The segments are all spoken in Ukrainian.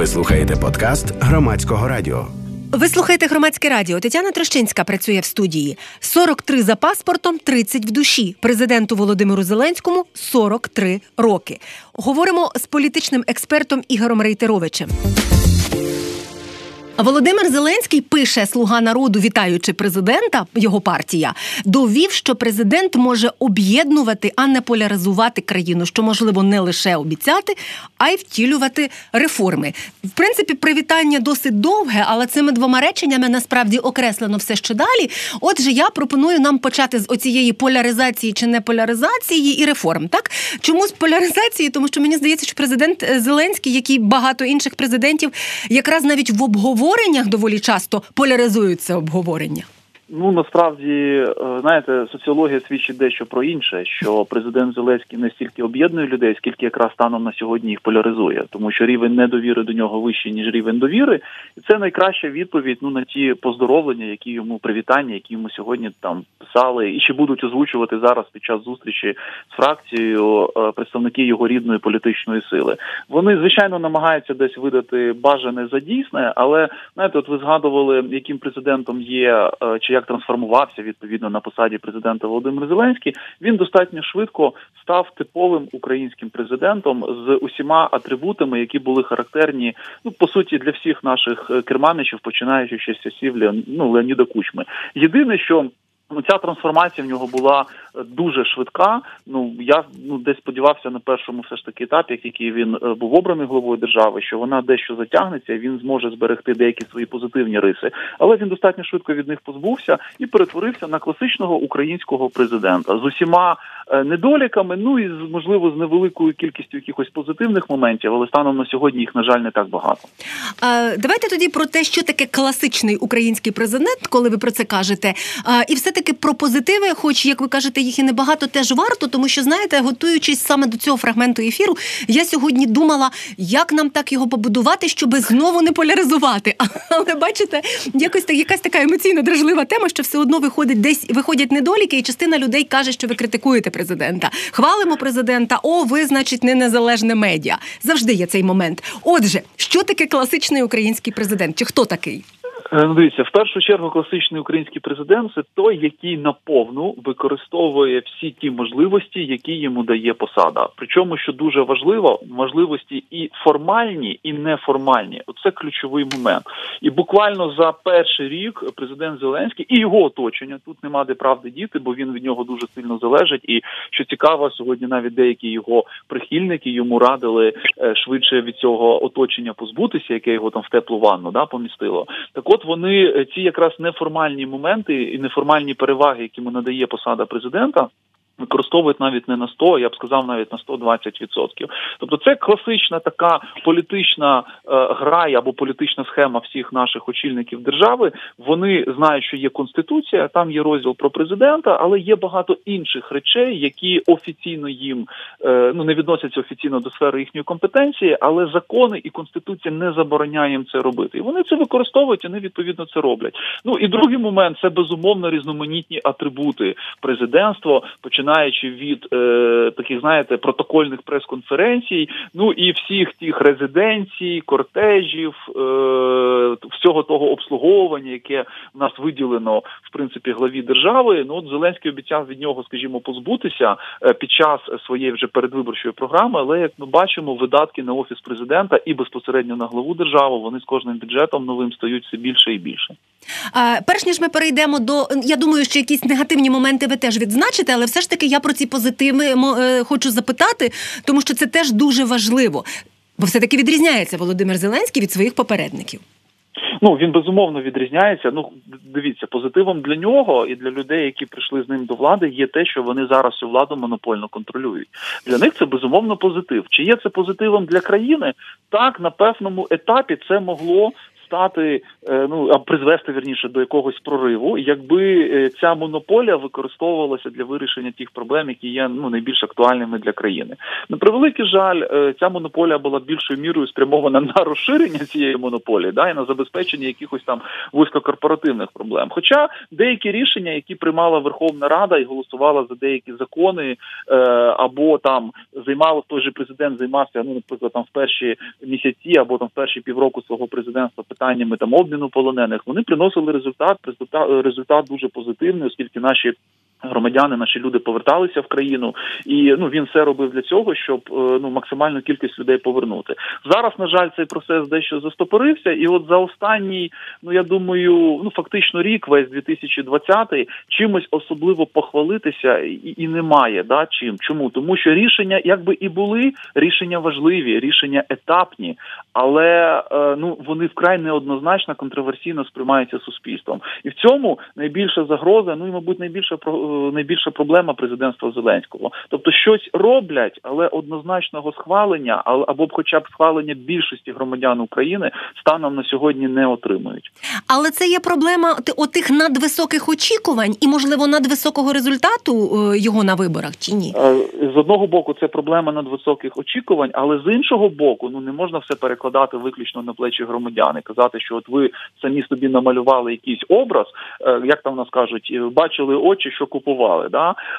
слухаєте подкаст Громадського радіо. Ви слухаєте Громадське радіо. Тетяна Трощинська працює в студії. 43 за паспортом, 30 в душі. Президенту Володимиру Зеленському 43 роки. Говоримо з політичним експертом Ігорем Рейтеровичем. Володимир Зеленський, пише «Слуга народу», вітаючи президента, його партія, довів, що президент може об'єднувати, а не поляризувати країну, що можливо не лише обіцяти, а й втілювати реформи. В принципі, привітання досить довге, але цими двома реченнями насправді окреслено все, що далі. Отже, я пропоную нам почати з оцієї поляризації чи не поляризації і реформ, так? Чому з поляризації? Тому що мені здається, що президент Зеленський, як і багато інших президентів, якраз навіть в обговореннях доволі часто поляризуються обговорення. Насправді, знаєте, соціологія свідчить дещо про інше, що президент Зеленський не стільки об'єднує людей, скільки якраз станом на сьогодні їх поляризує. Тому що рівень недовіри до нього вищий, ніж рівень довіри. І це найкраща відповідь на ті поздоровлення, які йому, привітання, які йому сьогодні там писали і ще будуть озвучувати зараз під час зустрічі з фракцією представники його рідної політичної сили. Вони, звичайно, намагаються десь видати бажане за дійсне, але, знаєте, от ви згадували, яким президентом є, чи як трансформувався, відповідно, на посаді президента Володимир Зеленський, він достатньо швидко став типовим українським президентом з усіма атрибутами, які були характерні, по суті, для всіх наших керманичів, починаючи ще з часів Леоніда Кучми. Єдине, що ця трансформація в нього була дуже швидка. Я десь сподівався на першому все ж таки етапі, який він був обраний главою держави, що вона дещо затягнеться, і він зможе зберегти деякі свої позитивні риси. Але він достатньо швидко від них позбувся і перетворився на класичного українського президента з усіма недоліками, і, можливо, з невеликою кількістю якихось позитивних моментів, але станом на сьогодні їх, на жаль, не так багато. Давайте тоді про те, що таке класичний український президент, коли ви про це кажете. І все-таки про позитиви, хоч, як ви кажете, їх і небагато, теж варто, тому що, знаєте, готуючись саме до цього фрагменту ефіру, я сьогодні думала, як нам так його побудувати, щоб знову не поляризувати. Але, бачите, якась така емоційно дражлива тема, що все одно виходять недоліки, і частина людей каже, що ви критикуєте президента. Хвалимо президента, ви, значить, не незалежне медіа. Завжди є цей момент. Отже, що таке класичний український президент? Чи хто такий? Дивіться, в першу чергу класичний український президент – це той, який наповну використовує всі ті можливості, які йому дає посада. Причому, що дуже важливо, можливості і формальні, і неформальні. Оце ключовий момент. І буквально за перший рік президент Зеленський і його оточення, тут нема де правди діти, бо він від нього дуже сильно залежить. І, що цікаво, сьогодні навіть деякі його прихильники йому радили швидше від цього оточення позбутися, яке його там в теплу ванну помістило. Так от вони, ці якраз неформальні моменти і неформальні переваги, які йому надає посада президента, використовують навіть не на 100, я б сказав, навіть на 120%. Тобто це класична така політична гра або політична схема всіх наших очільників держави. Вони знають, що є Конституція, там є розділ про президента, але є багато інших речей, які офіційно їм, не відносяться офіційно до сфери їхньої компетенції, але закони і Конституція не забороняє їм це робити. І вони це використовують, і вони відповідно це роблять. І другий момент – це, безумовно, різноманітні атрибути президентства, починаючи від таких, знаєте, протокольних прес-конференцій, і всіх тих резиденцій, кортежів, всього того обслуговування, яке в нас виділено, в принципі, главі держави. Зеленський обіцяв від нього, скажімо, позбутися під час своєї вже передвиборчої програми, але, як ми бачимо, видатки на Офіс президента і безпосередньо на главу держави, вони з кожним бюджетом новим стають все більше і більше. Перш ніж ми перейдемо до, я думаю, що якісь негативні моменти ви теж відзначите, але все ж таки я про ці позитиви хочу запитати, тому що це теж дуже важливо. Бо все-таки відрізняється Володимир Зеленський від своїх попередників. Він, безумовно, відрізняється. Дивіться, позитивом для нього і для людей, які прийшли з ним до влади, є те, що вони зараз цю владу монопольно контролюють. Для них це, безумовно, позитив. Чи є це позитивом для країни? Так, на певному етапі це могло стати, призвести, вірніше, до якогось прориву, якби ця монополія використовувалася для вирішення тих проблем, які є найбільш актуальними для країни. На превеликий жаль, ця монополія була більшою мірою спрямована на розширення цієї монополії, і на забезпечення якихось там вузькокорпоративних проблем. Хоча деякі рішення, які приймала Верховна Рада і голосувала за деякі закони, або там той же президент займався, наприклад, там в перші місяці або там в перші півроку свого президентства питаннями там обміну полонених, вони приносили результат дуже позитивний, оскільки наші громадяни, наші люди поверталися в країну, і він все робив для цього, щоб максимальну кількість людей повернути. Зараз, на жаль, цей процес дещо застопорився, і от за останній, я думаю, фактично рік, весь 2020-й, чимось особливо похвалитися і немає, чим. Чому? Тому що рішення, якби і були, рішення важливі, рішення етапні, але вони вкрай неоднозначно, контроверсійно сприймаються суспільством. І в цьому найбільша загроза, і, мабуть, найбільша проблема президентства Зеленського. Тобто щось роблять, але однозначного схвалення, або хоча б схвалення більшості громадян України станом на сьогодні не отримують. Але це є проблема отих надвисоких очікувань і, можливо, надвисокого результату його на виборах, чи ні? З одного боку, це проблема надвисоких очікувань, але з іншого боку, не можна все перекладати виключно на плечі громадян і казати, що от ви самі собі намалювали якийсь образ, як там нас кажуть, бачили очі, що купували,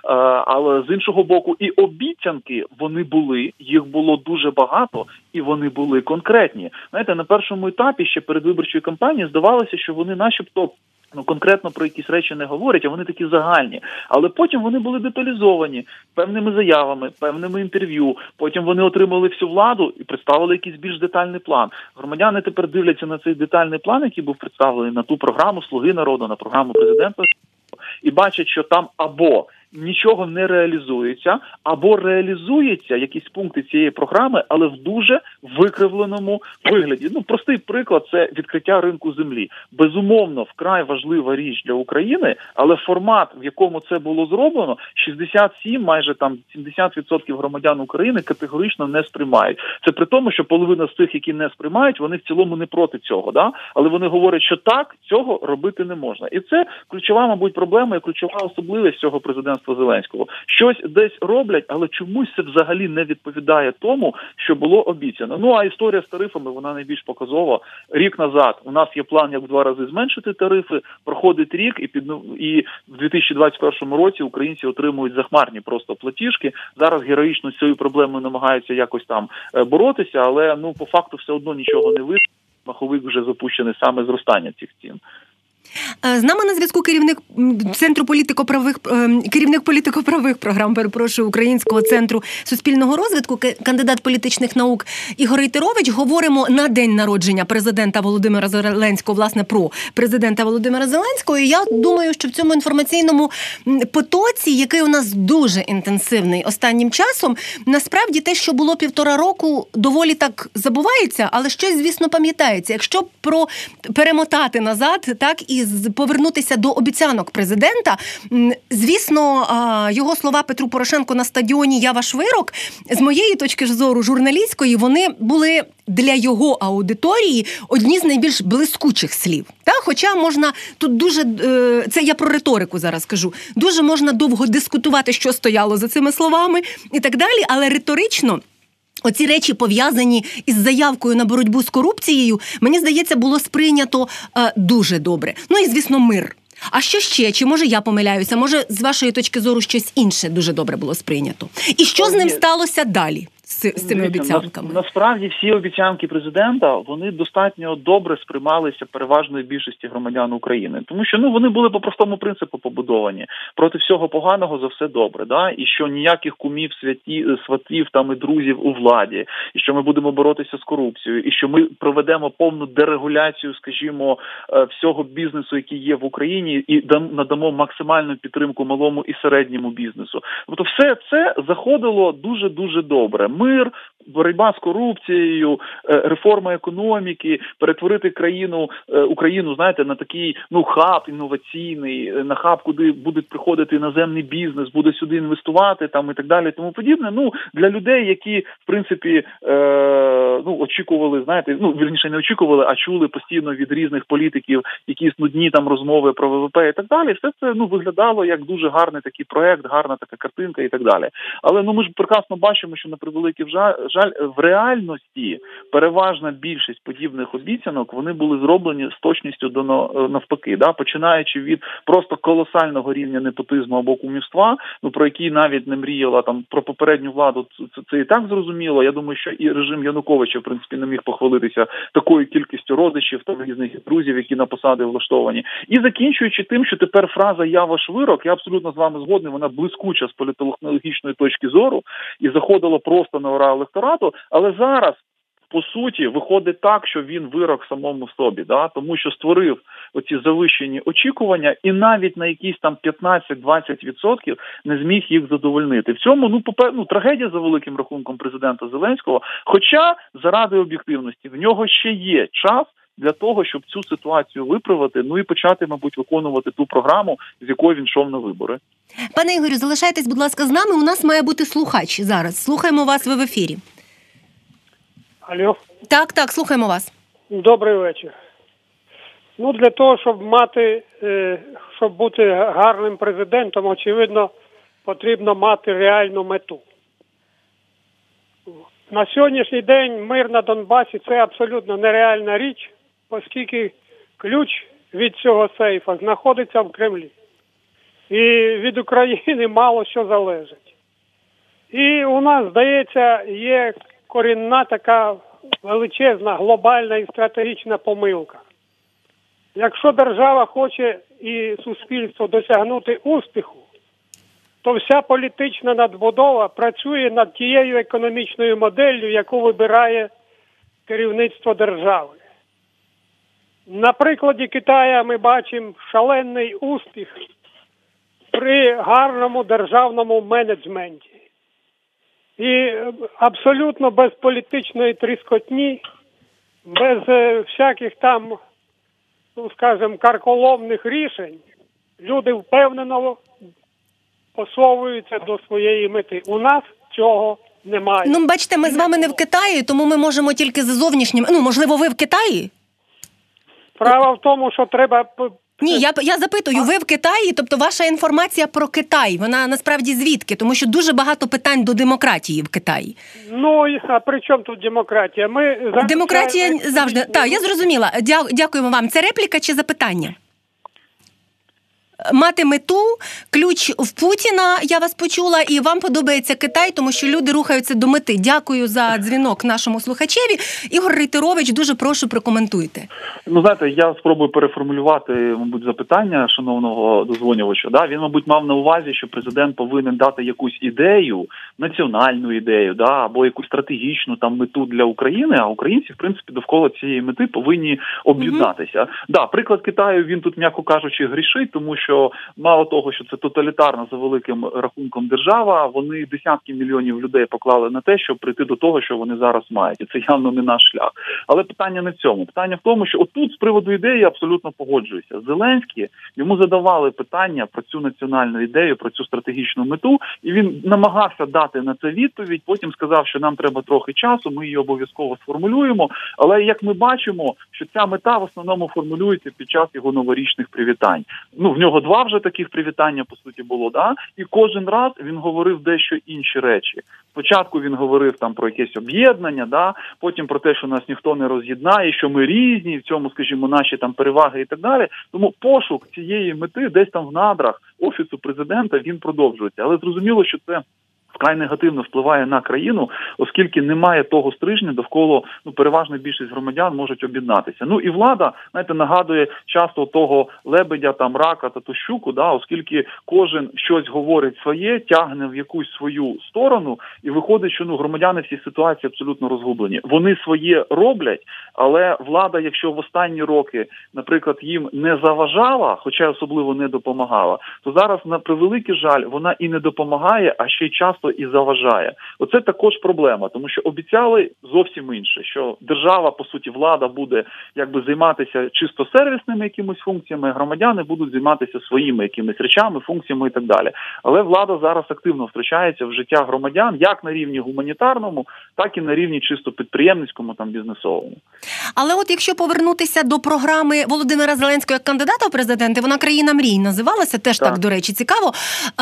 але з іншого боку і обіцянки вони були, їх було дуже багато і вони були конкретні. Знаєте, на першому етапі ще передвиборчої кампанії здавалося, що вони начебто конкретно про якісь речі не говорять, а вони такі загальні. Але потім вони були деталізовані певними заявами, певними інтерв'ю. Потім вони отримали всю владу і представили якийсь більш детальний план. Громадяни тепер дивляться на цей детальний план, який був представлений, на ту програму «Слуги народу», на програму президента, і бачать, що там або нічого не реалізується, або реалізується якісь пункти цієї програми, але в дуже викривленому вигляді. Простий приклад – це відкриття ринку землі. Безумовно, вкрай важлива річ для України, але формат, в якому це було зроблено, 67, майже там 70% громадян України категорично не сприймають. Це при тому, що половина з тих, які не сприймають, вони в цілому не проти цього, але вони говорять, що так, цього робити не можна. І це ключова, мабуть, проблема і ключова особливість цього президентства Зеленського. Щось десь роблять, але чомусь це взагалі не відповідає тому, що було обіцяно. А історія з тарифами, вона найбільш показова. Рік назад у нас є план, як в 2 рази зменшити тарифи, проходить рік, і в 2021 році українці отримують захмарні просто платіжки. Зараз героїчно з цією проблемою намагаються якось там боротися, але по факту все одно нічого не вийде. Маховик вже запущений саме зростання цих цін. З нами на зв'язку керівник політико-правових програм, Українського центру суспільного розвитку, кандидат політичних наук Ігор Рейтерович. Говоримо на день народження президента Володимира Зеленського, власне, про президента Володимира Зеленського. І я думаю, що в цьому інформаційному потоці, який у нас дуже інтенсивний останнім часом, насправді те, що було 1,5 року, доволі так забувається, але щось, звісно, пам'ятається. Якщо перемотати назад, так, і повернутися до обіцянок президента, звісно, його слова Петру Порошенку на стадіоні «Я ваш вирок», з моєї точки зору журналістської, вони були для його аудиторії одні з найбільш блискучих слів. Хоча можна тут дуже, це я про риторику зараз кажу, дуже можна довго дискутувати, що стояло за цими словами і так далі, але риторично оці речі, пов'язані із заявкою на боротьбу з корупцією, мені здається, було сприйнято дуже добре. І, звісно, мир. А що ще? Чи, може, я помиляюся? Може, з вашої точки зору, щось інше дуже добре було сприйнято? І що з ним сталося далі? З цими обіцянками? Насправді всі обіцянки президента, вони достатньо добре сприймалися переважної більшості громадян України. Тому що вони були по простому принципу побудовані. Проти всього поганого за все добре. І що ніяких кумів, сватів і друзів у владі. І що ми будемо боротися з корупцією. І що ми проведемо повну дерегуляцію, скажімо, всього бізнесу, який є в Україні, і надамо максимальну підтримку малому і середньому бізнесу. Тобто все це заходило дуже-дуже добре. мир, боротьба з корупцією, реформа економіки, перетворити Україну, знаєте, на такий, хаб інноваційний, на хаб, куди буде приходити іноземний бізнес, буде сюди інвестувати там і так далі, тому подібне. Для людей, які, в принципі, очікували, знаєте, вірніше не очікували, а чули постійно від різних політиків якісь нудні там розмови про ВВП і так далі, все це, виглядало як дуже гарний такий проект, гарна така картинка і так далі. Але, ми ж прекрасно бачимо, що на превеликий жаль, в реальності переважна більшість подібних обіцянок, вони були зроблені з точністю до навпаки, починаючи від просто колосального рівня непотизму або кумівства, про який навіть не мріяла там про попередню владу, це і так зрозуміло. Я думаю, що і режим Януковича, в принципі, не міг похвалитися такою кількістю родичів та різних друзів, які на посади влаштовані. І закінчуючи тим, що тепер фраза «я ваш вирок», я абсолютно з вами згодний, вона блискуча з політологічної точки зору і заходила просто на ура електорату, але зараз, по суті, виходить так, що він вирок самому собі, тому що створив оці завищені очікування і навіть на якісь там 15-20% не зміг їх задовольнити. В цьому, трагедія за великим рахунком президента Зеленського, хоча, заради об'єктивності, в нього ще є час для того, щоб цю ситуацію виправити, і почати, мабуть, виконувати ту програму, з якою він йшов на вибори. Пане Ігорю, залишайтесь, будь ласка, з нами. У нас має бути слухач зараз. Слухаємо вас, ви в ефірі. Алло. Так, слухаємо вас. Добрий вечір. Для того, щоб бути гарним президентом, очевидно, потрібно мати реальну мету. На сьогоднішній день мир на Донбасі – це абсолютно нереальна річ, оскільки ключ від цього сейфа знаходиться в Кремлі. І від України мало що залежить. І у нас, здається, є корінна така величезна, глобальна і стратегічна помилка. Якщо держава хоче і суспільство досягнути успіху, то вся політична надбудова працює над тією економічною моделлю, яку вибирає керівництво держави. На прикладі Китаю ми бачимо шалений успіх при гарному державному менеджменті. І абсолютно без політичної тріскотні, без всяких там, карколомних рішень, люди впевнено посовуються до своєї мети. У нас цього немає. Бачите, ми з вами не в Китаї, тому ми можемо тільки за зовнішнім... можливо, ви в Китаї? Справа в тому, що треба... Ні, я запитую, ви в Китаї, тобто ваша інформація про Китай, вона насправді звідки? Тому що дуже багато питань до демократії в Китаї. А при чому тут демократія? Демократія завжди... Так, я зрозуміла. Дякуємо вам. Це репліка чи запитання? Мати мету, ключ в Путіна, я вас почула, і вам подобається Китай, тому що люди рухаються до мети. Дякую за дзвінок нашому слухачеві. Ігор Рейтерович, дуже прошу, прокоментуйте. Знаєте, я спробую переформулювати, мабуть, запитання шановного дозвонювача. Він, мабуть, мав на увазі, що президент повинен дати якусь ідею, національну ідею, або якусь стратегічну там мету для України, а українці, в принципі, довкола цієї мети повинні об'єднатися. Приклад Китаю, він тут, м'яко кажучи, грішить, тому що мало того, що це тоталітарна за великим рахунком держава, вони десятки мільйонів людей поклали на те, щоб прийти до того, що вони зараз мають. І це явно не наш шлях. Але питання не в цьому. Питання в тому, що отут з приводу ідеї я абсолютно погоджуюся. Зеленський, йому задавали питання про цю національну ідею, про цю стратегічну мету, і він намагався дати на це відповідь, потім сказав, що нам треба трохи часу, ми її обов'язково сформулюємо. Але як ми бачимо, що ця мета в основному формулюється під час його новорічних привітань. В нього 2 вже таких привітання, по суті, було, і кожен раз він говорив дещо інші речі. Спочатку він говорив там про якесь об'єднання, потім про те, що нас ніхто не роз'єднає, що ми різні, в цьому, скажімо, наші там переваги і так далі. Тому пошук цієї мети десь там в надрах Офісу Президента він продовжується. Але зрозуміло, що це вкрай негативно впливає на країну, оскільки немає того стрижня, довкола переважна більшість громадян можуть об'єднатися. І влада, знаєте, нагадує часто того лебедя, рака та ту щуку, оскільки кожен щось говорить своє, тягне в якусь свою сторону, і виходить, що громадяни в цій ситуації абсолютно розгублені. Вони своє роблять, Але влада, якщо в останні роки, наприклад, їм не заважала, хоча особливо не допомагала, то зараз, на превеликий жаль, вона і не допомагає, а ще й часто і заважає. Оце також проблема, тому що обіцяли зовсім інше, що держава, по суті, влада буде якби займатися чисто сервісними якимись функціями, громадяни будуть займатися своїми якимись речами, функціями і так далі. Але влада зараз активно втручається в життя громадян, як на рівні гуманітарному, так і на рівні чисто підприємницькому, там, бізнесовому. Але от якщо повернутися до програми Володимира Зеленського як кандидата в президенти, вона «Країна мрій» називалася, теж так, до речі, цікаво.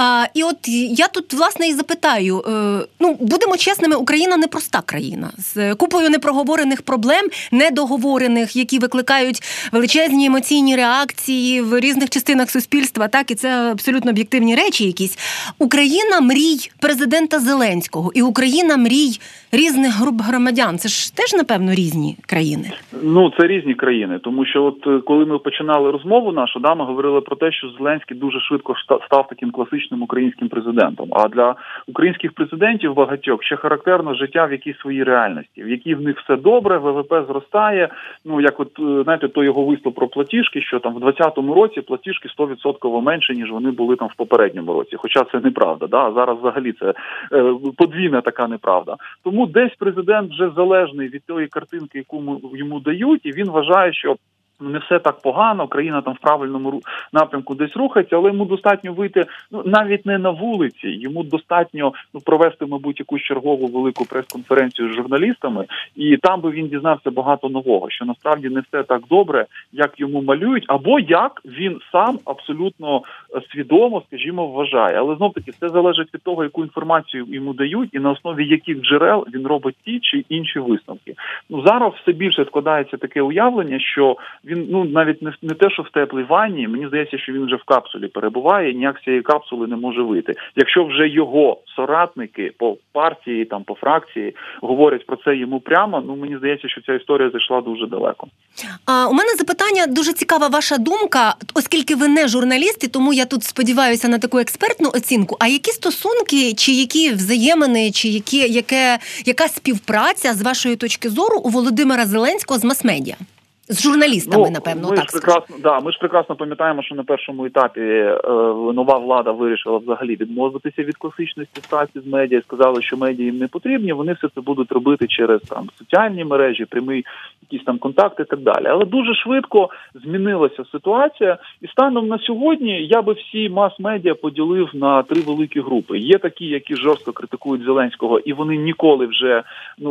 І от я тут, власне, і запитаю, будемо чесними, Україна непроста країна, з купою непроговорених проблем, недоговорених, які викликають величезні емоційні реакції в різних частинах суспільства, так, і це абсолютно об'єктивні речі якісь. Україна мрій президента Зеленського і Україна мрій різних груп громадян. Це ж теж, напевно, різні країни. Це різні країни, тому що от коли ми починали розмову нашу, ми говорили про те, що Зеленський дуже швидко став таким класичним українським президентом. А для українських президентів багатьох ще характерно життя в якійсь своїй реальності, в якій в них все добре, ВВП зростає. Як от, знаєте, той його виступ про платіжки, що там в 2020 році платіжки 100% менше, ніж вони були там в попередньому році. Хоча це неправда, а зараз взагалі це подвійна така неправда. Тому десь президент вже залежний від тої картинки, яку йому дають, і він вважає, що не все так погано, країна там в правильному напрямку десь рухається, але йому достатньо вийти, навіть не на вулиці, йому достатньо провести, мабуть, якусь чергову велику прес-конференцію з журналістами, і там би він дізнався багато нового, що насправді не все так добре, як йому малюють, або як він сам абсолютно свідомо, скажімо, вважає. Але знов-таки все залежить від того, яку інформацію йому дають, і на основі яких джерел він робить ті чи інші висновки. Зараз все більше складається таке уявлення, що він навіть не те, що в теплій ванні, мені здається, що він вже в капсулі перебуває, і ніяк з цієї капсули не може вийти. Якщо вже його соратники по партії, там, по фракції говорять про це йому прямо, мені здається, що ця історія зайшла дуже далеко. У мене запитання, дуже цікава ваша думка, оскільки ви не журналіст, і тому я тут сподіваюся на таку експертну оцінку. А які стосунки, чи які взаємини, чи яка співпраця, з вашої точки зору, у Володимира Зеленського з мас-медіа? З журналістами, напевно, так скажу. Ми ж прекрасно пам'ятаємо, що на першому етапі нова влада вирішила взагалі відмовитися від класичної співпраці з медіа, сказали, що медіа їм не потрібні, вони все це будуть робити через соціальні мережі, прямі якісь там контакти і так далі. Але дуже швидко змінилася ситуація, і станом на сьогодні я би всі мас-медіа поділив на 3 великі групи. Є такі, які жорстко критикують Зеленського, і вони ніколи вже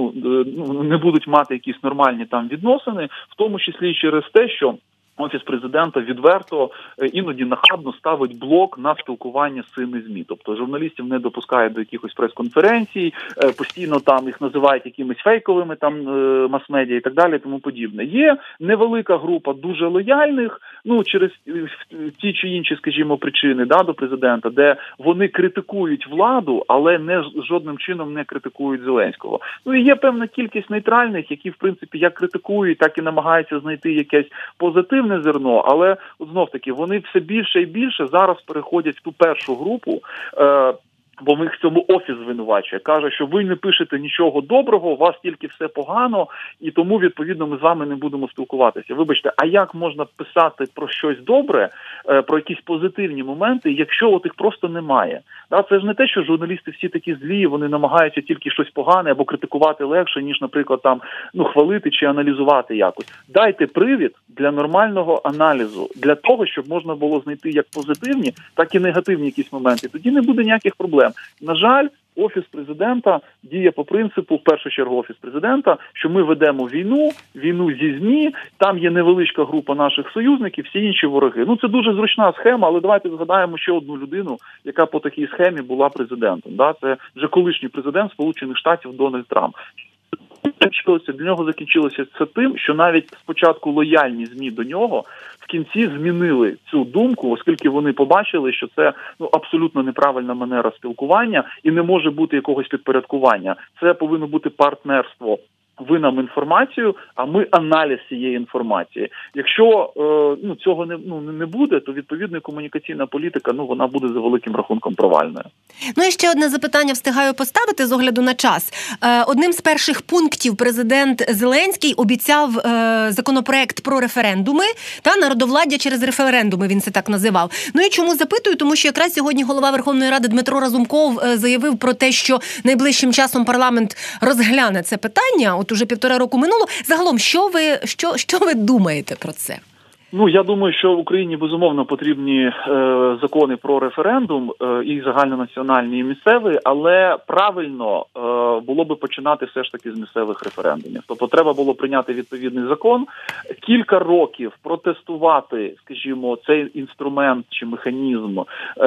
не будуть мати якісь нормальні там відносини, в тому числі через те, що Офіс президента відверто, іноді нахабно ставить блок на спілкування з цими ЗМІ. Тобто журналістів не допускають до якихось прес-конференцій, постійно там їх називають якимись фейковими там мас-медіа і так далі, тому подібне. Є невелика група дуже лояльних, через ті чи інші, скажімо, причини до президента, де вони критикують владу, але жодним чином не критикують Зеленського. І є певна кількість нейтральних, які, в принципі, як критикують, так і намагаються знайти якесь позитивне зерно, але знов-таки вони все більше і більше зараз переходять в ту першу групу, бо в них в цьому Офіс звинувачує. Каже, що ви не пишете нічого доброго, у вас тільки все погано, і тому, відповідно, ми з вами не будемо спілкуватися. Вибачте, а як можна писати про щось добре, про якісь позитивні моменти, якщо їх просто немає? Це ж не те, що журналісти всі такі злі, вони намагаються тільки щось погане або критикувати легше, ніж, наприклад, хвалити чи аналізувати якось. Дайте привід для нормального аналізу, для того, щоб можна було знайти як позитивні, так і негативні якісь моменти. Тоді не буде ніяких проблем. На жаль, Офіс президента діє по принципу, в першу чергу Офіс президента, що ми ведемо війну зі ЗМІ, там є невеличка група наших союзників, всі інші вороги. Це дуже зручна схема, але давайте згадаємо ще одну людину, яка по такій схемі була президентом. Це вже колишній президент Сполучених Штатів Дональд Трамп. Для нього закінчилося це тим, що навіть спочатку лояльні ЗМІ до нього в кінці змінили цю думку, оскільки вони побачили, що це абсолютно неправильна манера спілкування і не може бути якогось підпорядкування. Це повинно бути партнерство ви нам інформацію, а ми аналіз цієї інформації. Якщо цього не буде, то відповідно комунікаційна політика, вона буде за великим рахунком провальною. І ще одне запитання встигаю поставити з огляду на час. Одним з перших пунктів президент Зеленський обіцяв законопроект про референдуми та народовладдя через референдуми, він це так називав. І чому запитую? Тому що якраз сьогодні голова Верховної Ради Дмитро Разумков заявив про те, що найближчим часом парламент розгляне це питання. От уже 1,5 року минуло. Загалом, що ви думаєте про це? Я думаю, що Україні, безумовно, потрібні закони про референдум, і загальнонаціональні, і місцеві, але правильно було би починати все ж таки з місцевих референдумів. Тобто треба було прийняти відповідний закон, кілька років протестувати, скажімо, цей інструмент чи механізм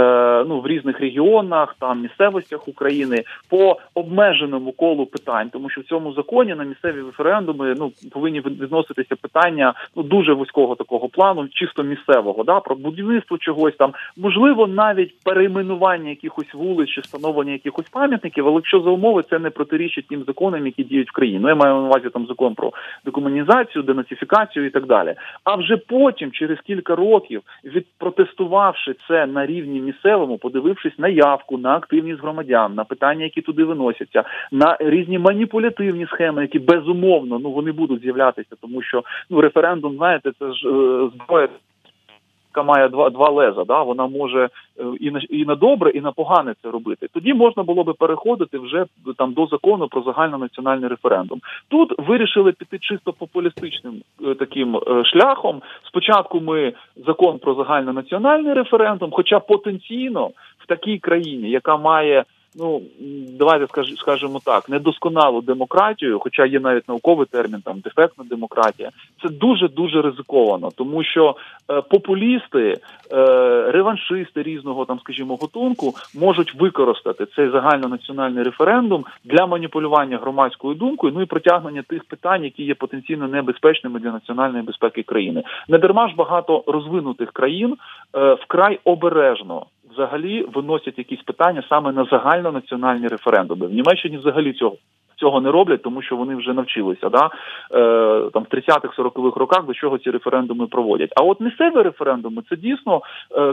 в різних регіонах, місцевостях України по обмеженому колу питань, тому що в цьому законі на місцеві референдуми повинні відноситися питання дуже вузького такого плану, чисто місцевого, про будівництво чогось там, можливо, навіть перейменування якихось вулиць чи встановлення якихось пам'ятників, але якщо за умови це не протирічить тим законам, які діють в країні. Я маю на увазі закон про декомунізацію, денацифікацію і так далі. А вже потім, через кілька років, відпротестувавши це на рівні місцевому, подивившись на явку, на активність громадян, на питання, які туди виносяться, на різні маніпулятивні схеми, які безумовно, вони будуть з'являтися, тому що референдум, знаєте, це ж зброя, яка має два леза, вона може і на добре, і на погане це робити. Тоді можна було би переходити вже до закону про загальнонаціональний референдум. Тут вирішили піти чисто популістичним таким шляхом. Спочатку ми закон про загальнонаціональний референдум, хоча потенційно в такій країні, яка має давайте скажемо так, недосконалу демократію, хоча є навіть науковий термін, дефектна демократія, це дуже-дуже ризиковано, тому що популісти, реваншисти різного, скажімо, готунку можуть використати цей загальнонаціональний референдум для маніпулювання громадською думкою, і протягнення тих питань, які є потенційно небезпечними для національної безпеки країни. Недарма ж багато розвинутих країн вкрай обережно взагалі виносять якісь питання саме на загальнонаціональні референдуми. В Німеччині взагалі цього не роблять, тому що вони вже навчилися, в 30-х-40-х роках до чого ці референдуми проводять. А от місцеві референдуми – це дійсно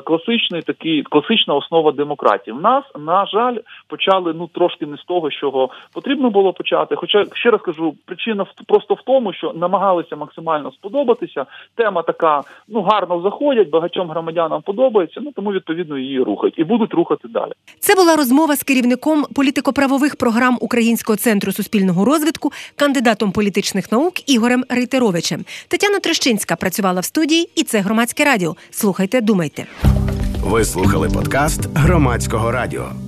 класична основа демократії. В нас, на жаль, почали трошки не з того, з чого потрібно було почати. Хоча, ще раз кажу, причина просто в тому, що намагалися максимально сподобатися. Тема така, гарно заходять, багатьом громадянам подобається, тому відповідно її рухають. І будуть рухати далі. Це була розмова з керівником політико-правових програм Українського центру суспільного розвитку, кандидатом політичних наук Ігорем Рейтеровичем. Тетяна Трещинська працювала в студії, і це Громадське радіо. Слухайте, думайте. Ви слухали подкаст Громадського радіо.